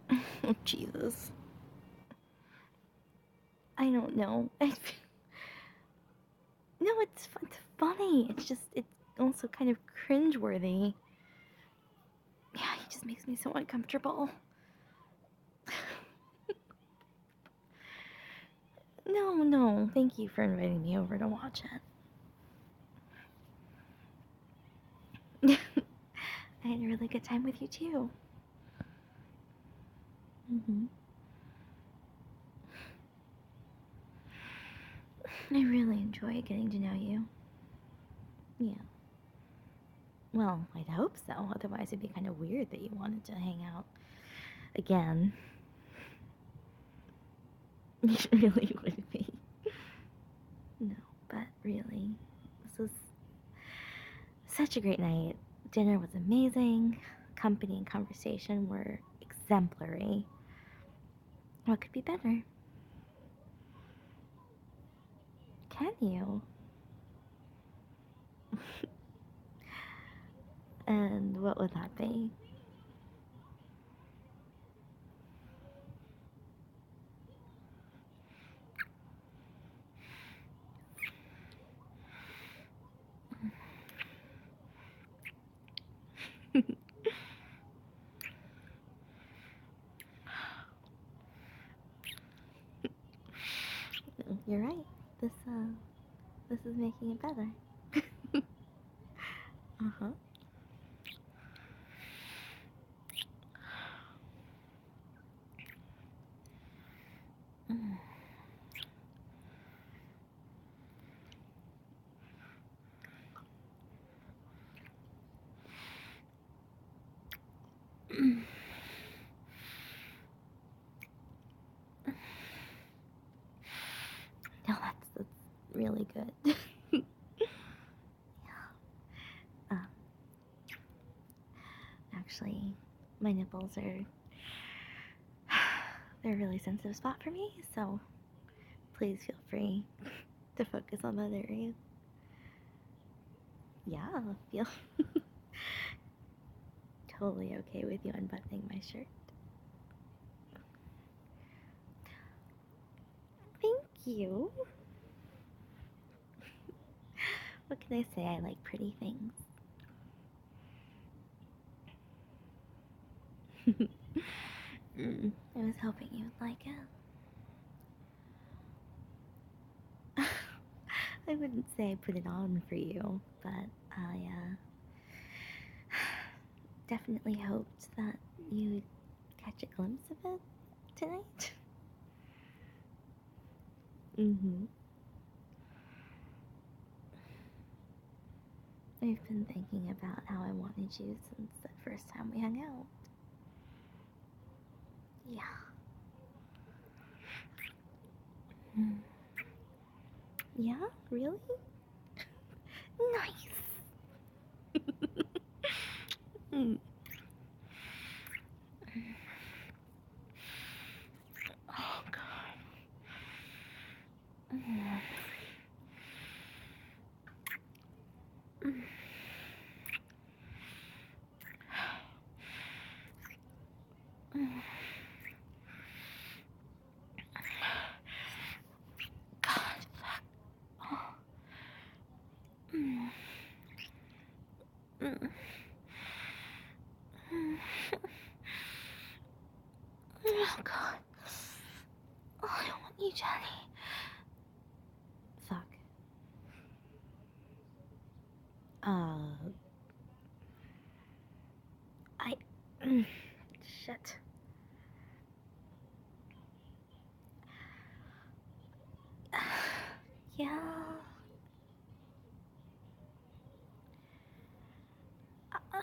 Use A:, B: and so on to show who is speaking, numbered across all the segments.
A: Oh, Jesus. I don't know. No, it's funny. It's also kind of cringeworthy. Yeah, he just makes me so uncomfortable. No, no, thank you for inviting me over to watch it. I had a really good time with you too. Hmm. I really enjoy getting to know you. Yeah. Well, I'd hope so. Otherwise, it'd be kind of weird that you wanted to hang out again. It really would be. No, but really, this was such a great night. Dinner was amazing. Company and conversation were exemplary. What could be better? Can you? And what would that be? You're right. This is making it better. Uh-huh. Mm. No, that's really good. um, Actually, my nipples are they're a really sensitive spot for me, so please feel free to focus on that area. Yeah, feel totally okay with you unbuttoning my shirt. Thank you. What can I say? I like pretty things. I was hoping you would like it. I wouldn't say I put it on for you, but I definitely hoped that you'd catch a glimpse of it tonight. Mm-hmm. I've been thinking about how I wanted you since the first time we hung out. Yeah. Mm. Yeah? Really? Nice. Mm. Oh, God. Mm. Mm. Mm. God, fuck. Oh. Mm. Mm. Mm. Oh, God. Oh, I don't want you, Jenny. Fuck. Uh, I. Mm. Shit. Yeah. Uh,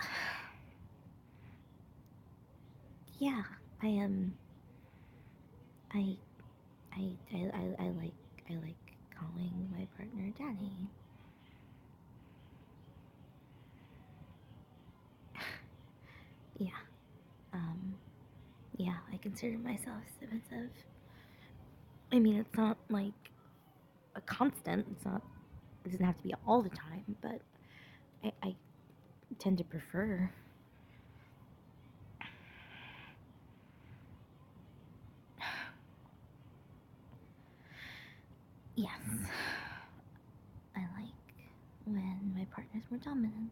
A: yeah. I am. I. I like calling my partner Danny. Yeah. Um. Yeah. I consider myself submissive. I mean, it's not like a constant. It's not. It doesn't have to be all the time, but I tend to prefer. Yes. I like when my partner's more dominant.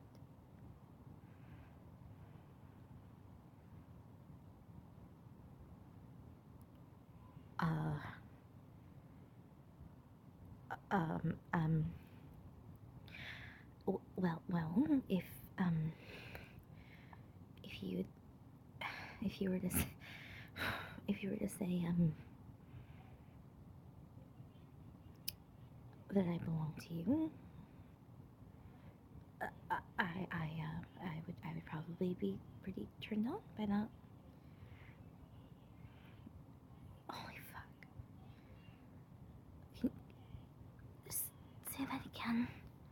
A: Uh, um, um, well, if you, if you were to, if you were to say, that I belong to you, I would probably be pretty turned on by that. Holy fuck. Can you just say that again?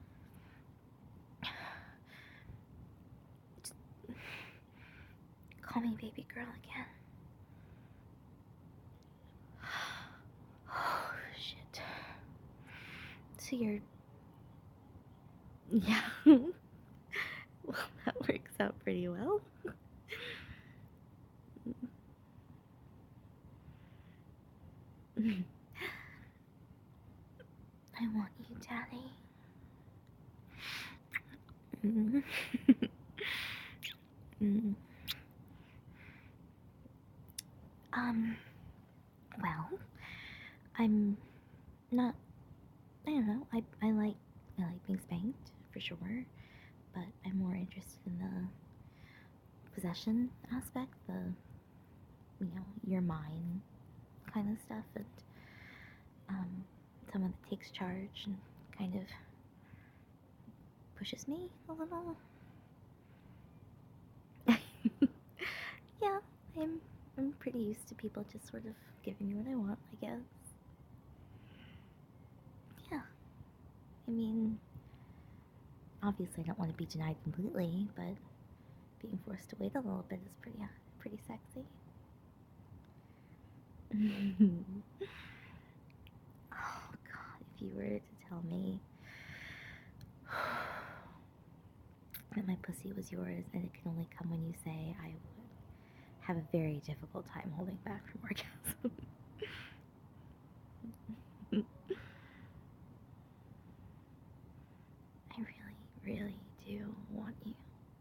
A: Just call me baby girl again. Oh, shit. So you're... Yeah. Well, that works out pretty well. I want you, Daddy. Mm. Mm. Well, I'm not... I don't know. I like being spanked, for sure. But I'm more interested in the possession aspect, the, you're mine kind of stuff, and someone that takes charge and kind of pushes me a little. Yeah, I'm pretty used to people just sort of giving me what I want, I guess. Yeah. I mean, obviously I don't want to be denied completely, but being forced to wait a little bit is pretty sexy. Oh god, if you were to tell me that my pussy was yours and it can only come when you say, I would have a very difficult time holding back from orgasm. I really, really do want you.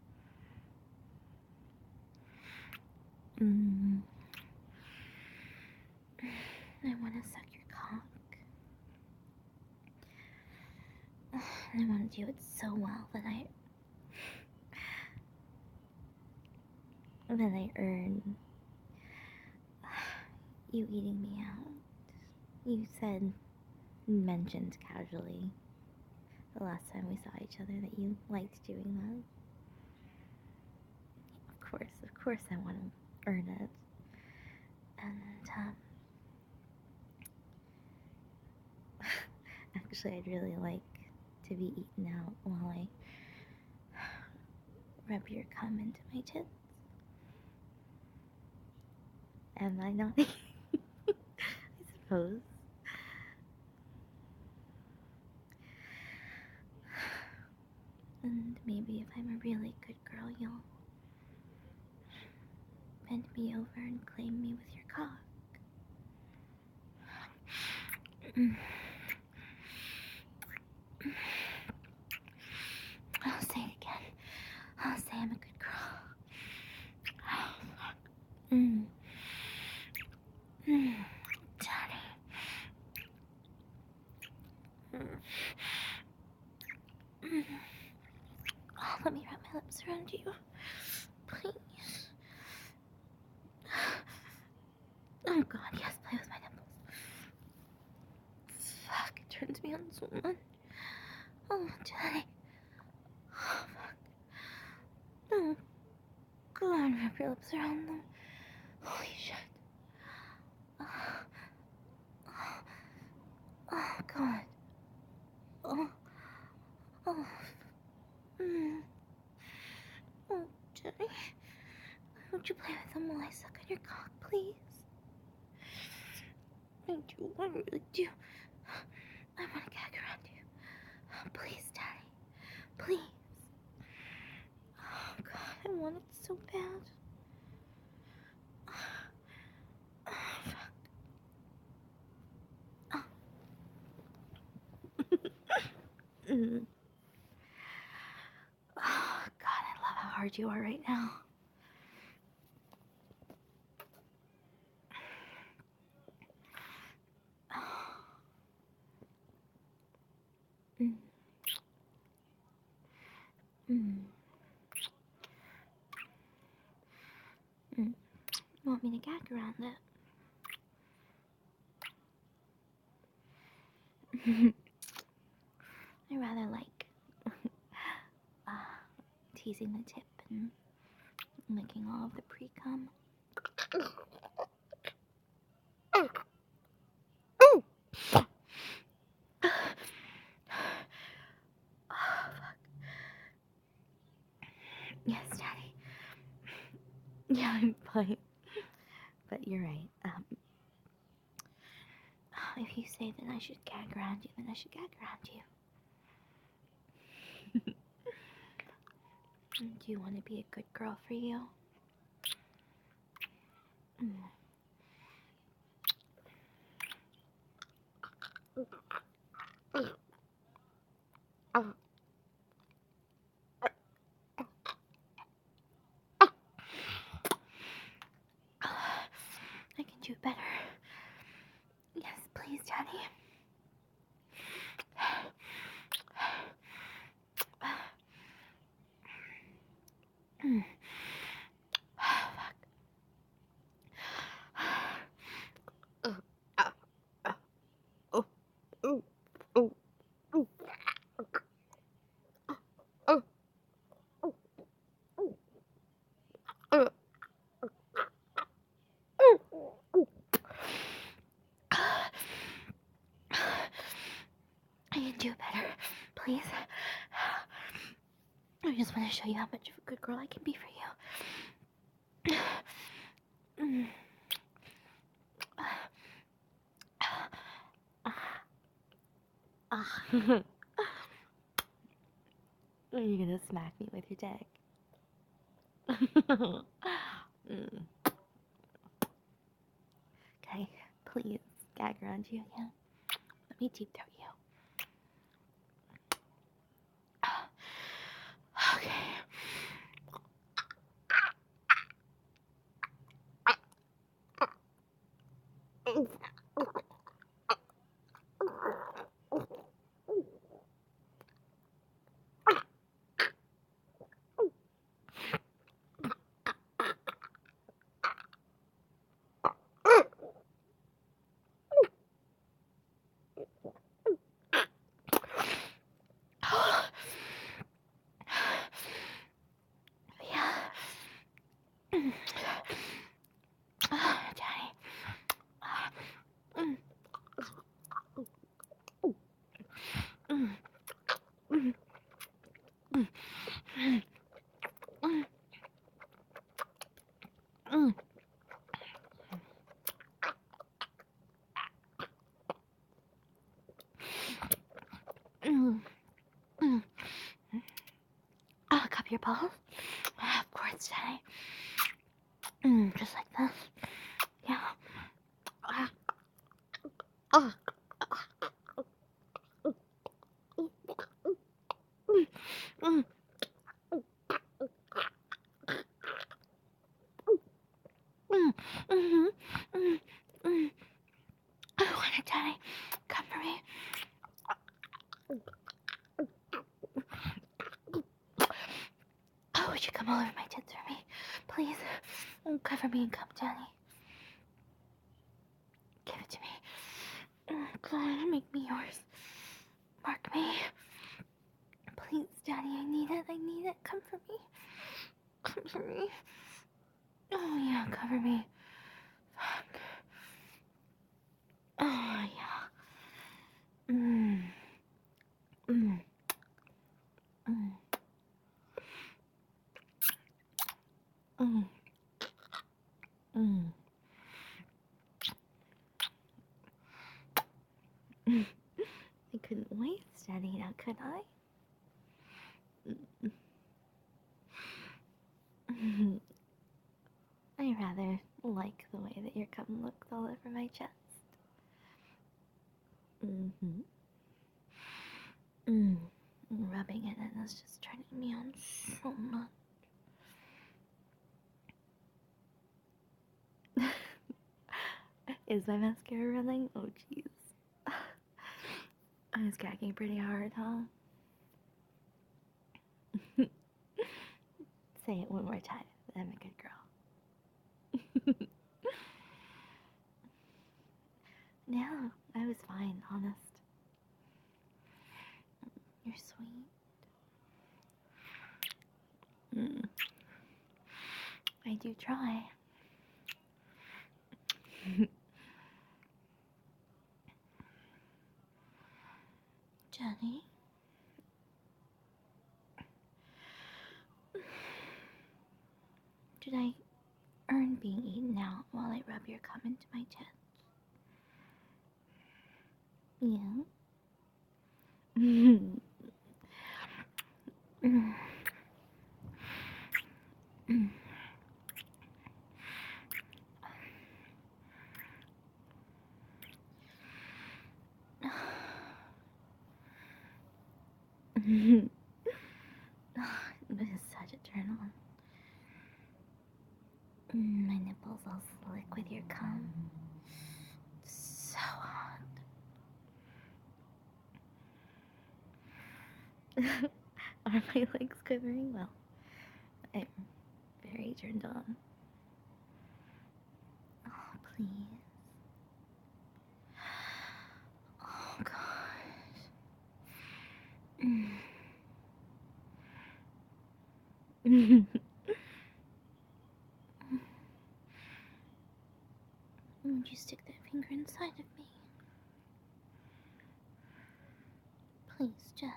A: I want to suck your cock. I want to do it so well that I earn you eating me out. You mentioned casually the last time we saw each other that you liked doing that. Of course I want to earn it. And, actually I'd really like to be eaten out while I rub your cum into my tits. Am I not? I suppose. And maybe if I'm a really good girl, you'll bend me over and claim me with your cock. I'll say it again. I'll say I'm a good girl. Oh, fuck. Daddy. Oh, let me wrap my lips around you. Please. Oh god, yes, play with my nipples. Fuck, it turns me on so much. Oh, Daddy. Oh, fuck. No. Go on, wrap your lips around them. Holy shit. Oh, God. Oh. Oh. Oh, Daddy. Won't you play with them while I suck on your cock, please? I do. I really do. I want to gag around you. Please, Daddy. Please. Oh, God. I want it so bad. Oh, fuck. Oh. Mm. Oh, God, I love how hard you are right now. Mm. Mm. Mm. You want me to gag around it? I rather like uh, teasing the tip and licking all of the pre-cum. Oh, fuck. Yes, Daddy. Yeah, I'm fine. But you're right. If you say that I should gag around you, then I should gag around you. Do you want to be a good girl for you? Mm. I can do better. Yes, please, Daddy. Mm. Fuck. I can do better. Please. I just want to show you how much of a good girl I can be for you. Mm. Are you gonna smack me with your dick? Mm. Okay, please gag around you again. Let me deep throat you. Okay. Yeah. Daddy. Mm. Mm. Mm. Mm. Mm. Mm. Mm. Mm. Cup your balls. Of course, Daddy. Just like this. Yeah. Oh. Mm. Mm. Mm. Mm. Mm. I want it, Daddy. Come for me. Oh, would you come all over my tits for me? Please. Cover me and come, Daddy. Give it to me. God, make me yours. Mark me. Please, Daddy, I need it. I need it. Come for me. Come for me. Oh, yeah, cover me. Fuck. Oh, yeah. Mm. Mm. Mm. Mm. Mm. Mm. I couldn't wait, Daddy, now could I? Mm. I rather like the way that your cum looks all over my chest. Mm-hmm. Mm. rubbing it in is just turning me on so much. Is my mascara running? Oh, jeez. I was cracking pretty hard, huh? Say it one more time. I'm a good girl. Yeah, I was fine, honest. You're sweet. I do try. Jenny? Did I earn being eaten out while I rub your cum into my tits? Yeah? This is such a turn on. My nipples all slick with your cum. So hot. Are my legs quivering? Well, I'm very turned on. Oh, please. Oh, gosh. Would you stick that finger inside of me? Please, Jenny.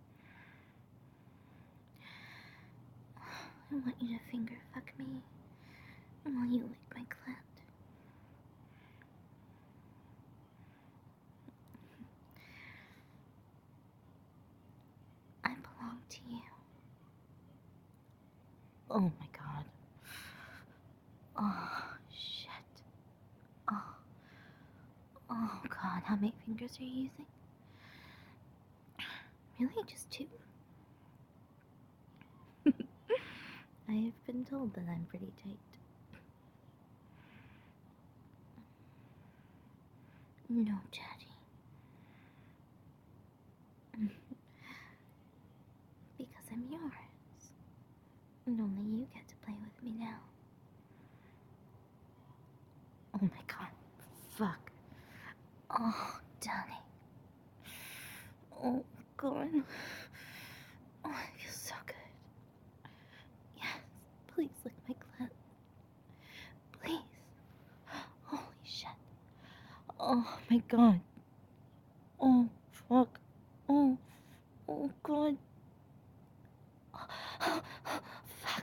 A: I want you to finger fuck me while you lick my clit. I belong to you. Oh my god. Oh, shit. Oh. Oh god, how many fingers are you using? Really? Just 2? I've been told that I'm pretty tight. No, Daddy. Because I'm yours. And only you get to play with me now. Oh my god. Fuck. Oh, Danny. Oh, god. Oh, it feels so good. Yes, please lick my clit. Please. Holy shit. Oh my god. Oh, fuck. Oh, oh god. Fuck.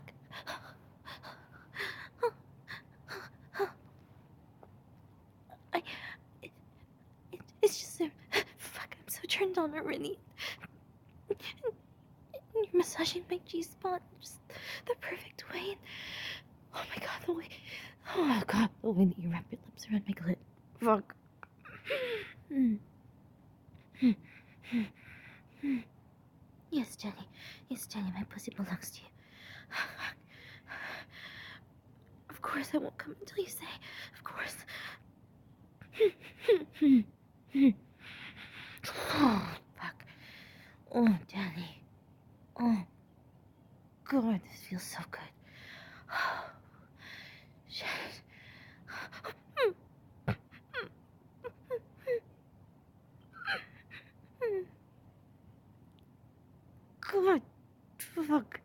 A: It's just so. Fuck, I'm so turned on already. You're massaging my G-spot just the perfect way. Oh my god, the way. Oh god, the way that you wrap your lips around my clit. Fuck. Yes, Jenny. Yes, Jenny, my pussy belongs to you. Of course I won't come until you say. Of course. Oh, fuck. Oh, Danny. Oh, God, this feels so good. Shit. God, fuck.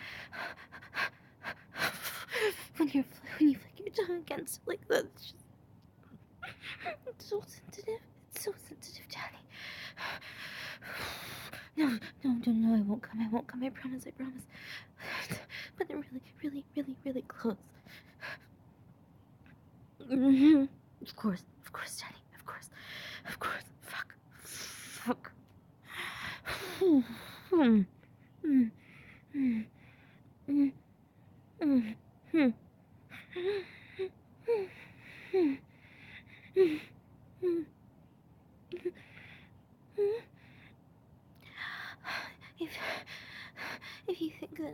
A: When you flick your tongue against it like that, it's so sensitive. It's so sensitive, Daddy. No, I won't come. I promise. But they're really close. Of course, Daddy. Of course. Fuck.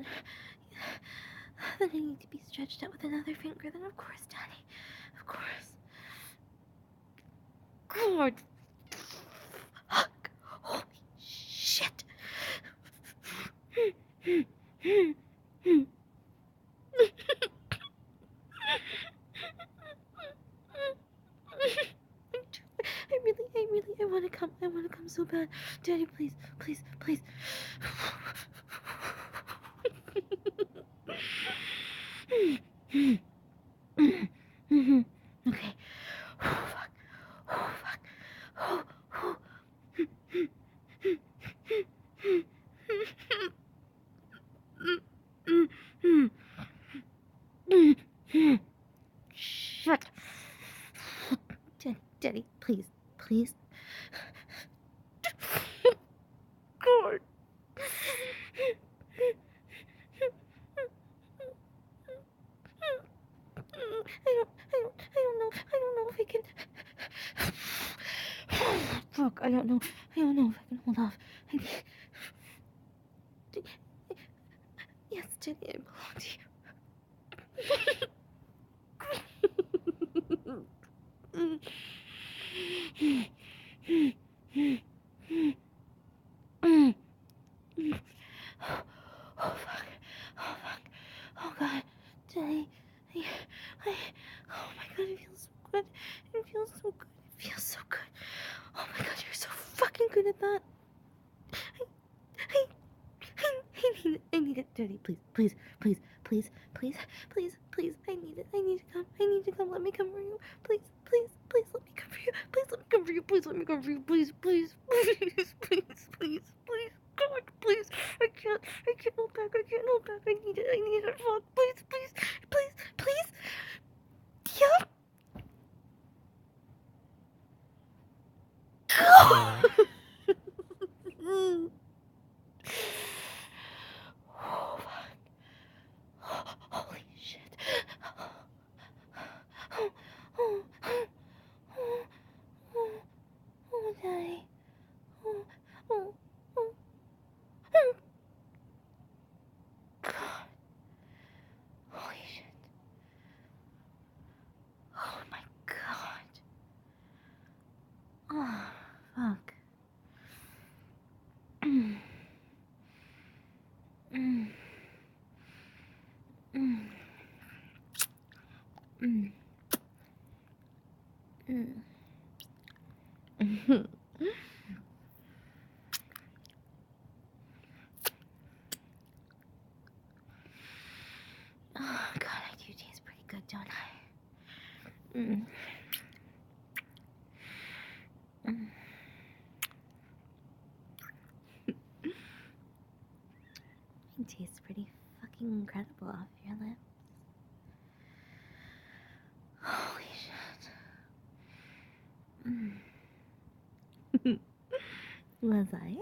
A: Then I need to be stretched out with another finger. Then of course, Daddy. Of course. God. Fuck. Holy shit. I want to come. I want to come so bad. Daddy, please, please, please. Okay. Oh, fuck. Oh, fuck. Oh, oh. Shut. Daddy, please, please. God. I don't know if I can. Fuck, I don't know if I can hold off. Yes, Daddy, I belong to you. Oh, fuck. Oh, fuck. Oh, God. Daddy. Oh, my God, it feels so good. It feels so good. It feels so good. Oh, my God, you're so fucking good at that. I need it. Daddy, please, please, please, please, please, please, please. I need it. I need to come. I need to come. Let me come for you. Please, please, please, let me come for you. Please, let me come for you. Please, let me come for you. Please, please, please, please, please, please. God, please. I can't hold back. I can't hold back. I need it. I need it. Fuck. Please, please, please, please. Yeah. Oh, fuck. Holy shit. Oh, Daddy. Oh, oh, oh, oh. God. Holy shit. Oh my God. Oh, fuck. Mm. Mm. Mm. Mm. Mm. Oh, God, I do taste pretty good, don't I? Mm. Mm. It tastes pretty fucking incredible off your lips. Holy shit. Mm. Was I?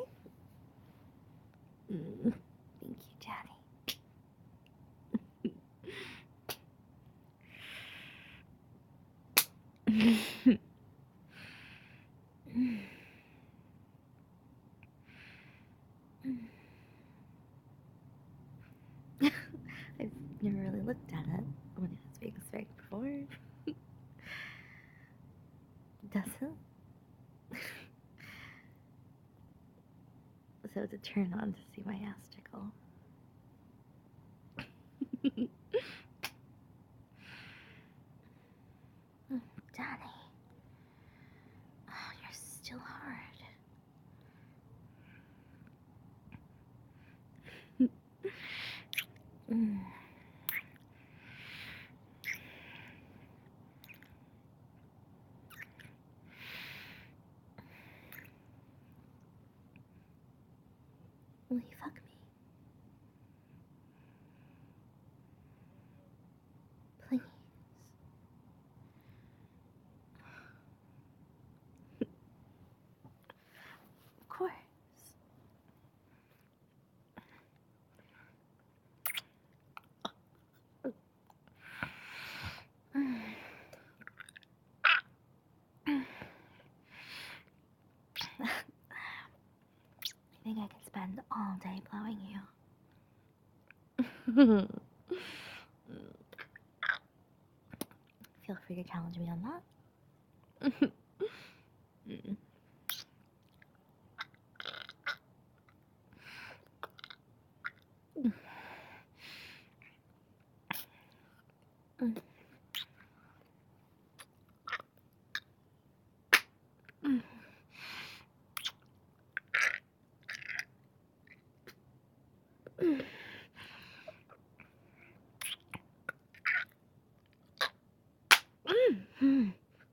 A: Mm. Thank you, Daddy. Mm. I've never really looked at it when it was being spanked before. Does it? So it's a turn on to see my ass tickle. Oh, Daddy. Oh, you're still hard. Mm. Will you fuck me? Please. Of course. Mm. I think I could spend all day blowing you. Feel free to challenge me on that. Mm. Mm. Mm. Mm. Mm.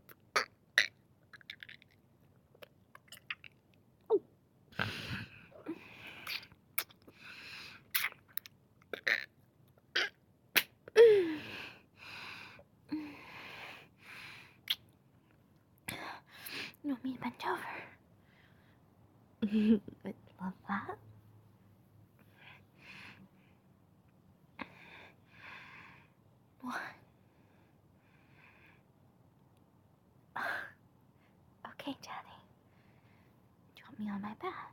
A: You want me to bend over? I'd love that. What? Okay, Daddy. Do you want me on my back?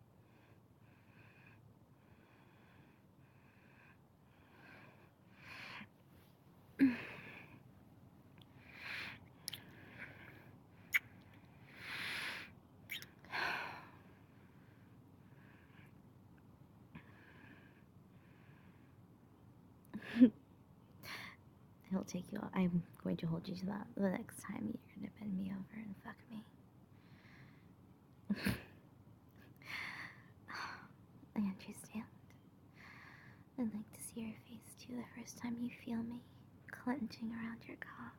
A: It'll take you. I'm going to hold you to that the next time you're gonna bend me over and fuck me. I understand. I'd like to see your face too the first time you feel me clenching around your cock.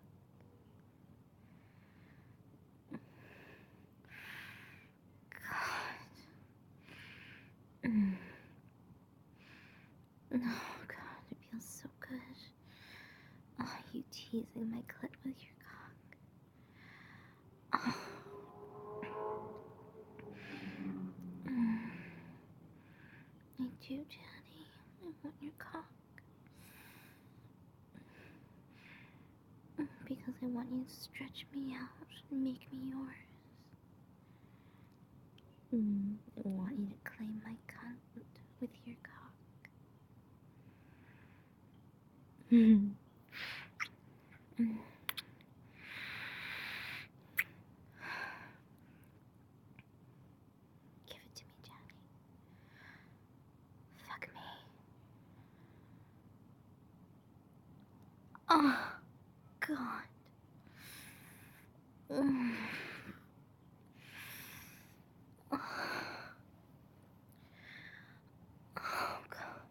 A: God. Oh, God, it feels so good. Oh, you teasing my clit with your cock. Oh. I do, Daddy. I want your cock. Because I want you to stretch me out and make me yours. I want you to claim my cunt with your cock. Give it to me, Daddy. Fuck me. Oh, God. Mm. Oh, God.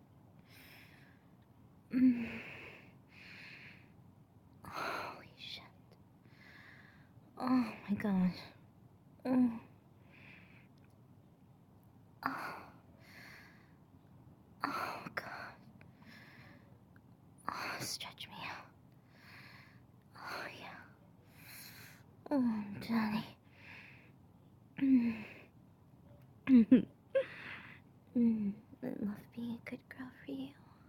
A: Holy shit. Oh, my God. Oh. Oh. Oh, God. Oh, stretch me out. Oh, yeah. Oh, Daddy. I love being a good girl for you.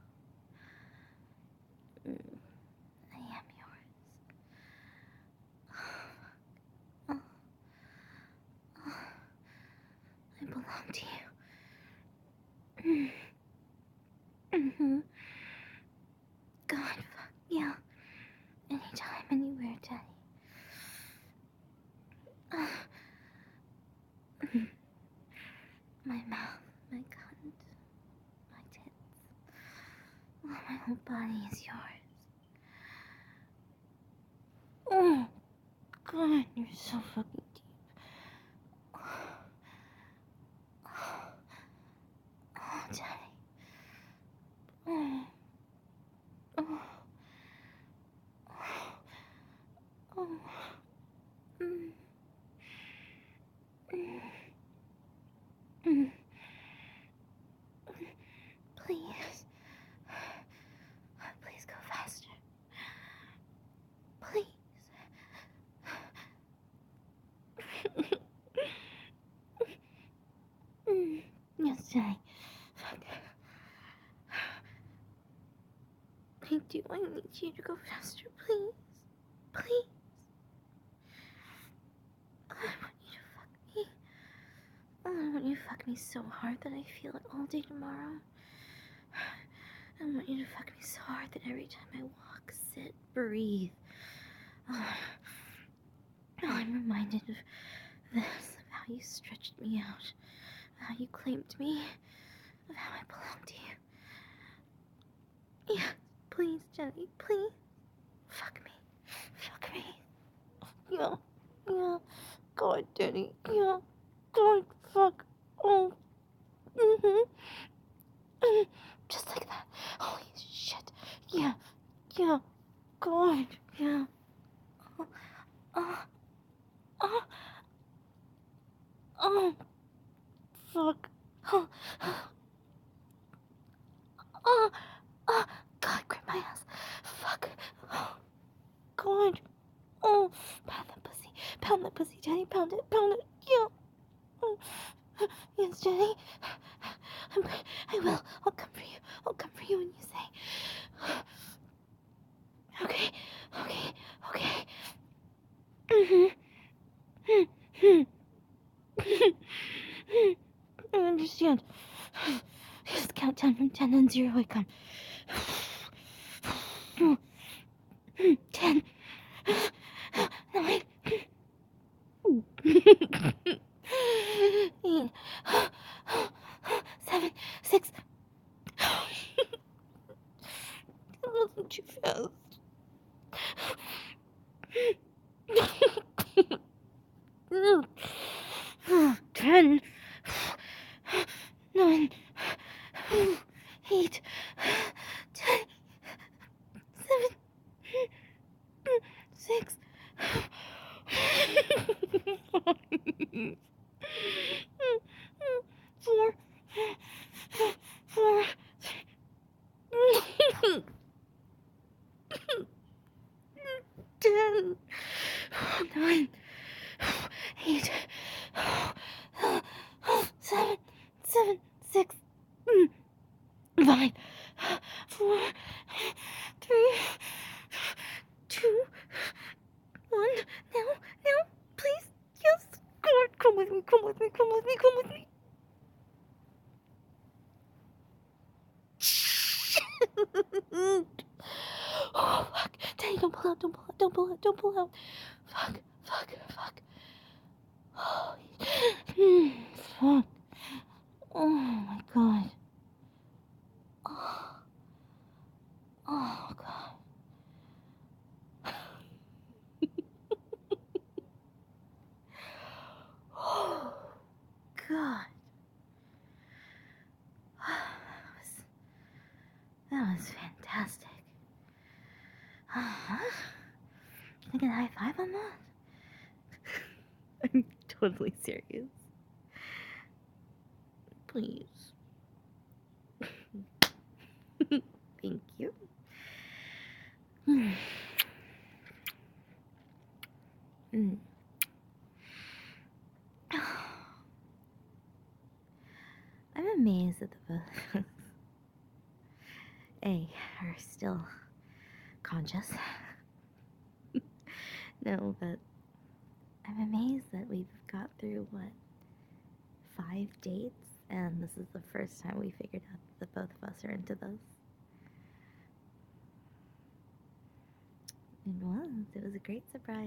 A: I am yours. Oh, oh, I belong to you. God, fuck yeah. Anytime, anywhere, Daddy. My mouth, my cunt, my tits. Oh, my whole body is yours. Oh, God, you're so fucking deep. Oh, Daddy. Oh. Oh. Oh. Mm. Mm. Please. Please go faster. Please. Yes, Daddy. Fuck. I do. I need you to go faster, please. Please. I want you to fuck me. I want you to fuck me so hard that I feel it all day tomorrow. I want you to fuck me so hard that every time I walk, sit, breathe, I'm reminded of this, of how you stretched me out, of how you claimed me, of how I belong to you. Yeah, please, Jenny, please. Fuck me. Fuck me. Yeah. Yeah. God, Jenny. Yeah. God, fuck. Oh. Just like that. Holy shit. Yeah. Yeah. God. Yeah. Oh. Oh. Oh. Fuck. Oh. Oh. Oh. God, grip my ass. Fuck. Oh. God. Oh. Pound that pussy. Pound that pussy, Jenny. Pound it. Pound it. Yeah. Oh. Yes, Jenny. I will. I'll come for you. I'll come for you when you say. Okay. Okay. Okay. I understand. Just count down from 10 and 0 I come. 10. 9. 8. 7. 6. That wasn't too fast. 10. 9. 8. 10. 7. 6. 4. 4. 10. 9. 8. 7. 7. 6. 5. 4. 3. 2. 1. Now, please. Yes. God, come with me, come with me, come with me, come with me. Oh, fuck. Daddy, don't pull out, don't pull out, don't pull out, don't pull out. Fuck, fuck, fuck. Oh, fuck. Oh, my God. Oh, oh God. Oh, God. That was fantastic. Uh-huh. Can I get a high five on that? I'm totally serious. Please. Thank you. I'm amazed that the both of us, are still conscious. No, but I'm amazed that we've got through, 5 dates? And this is the first time we figured out that both of us are into this. It was a great surprise.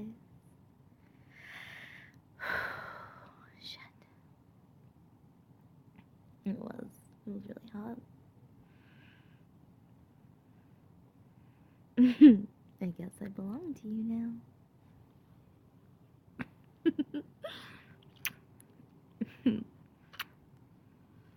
A: Shit. It was really hot. I guess I belong to you now.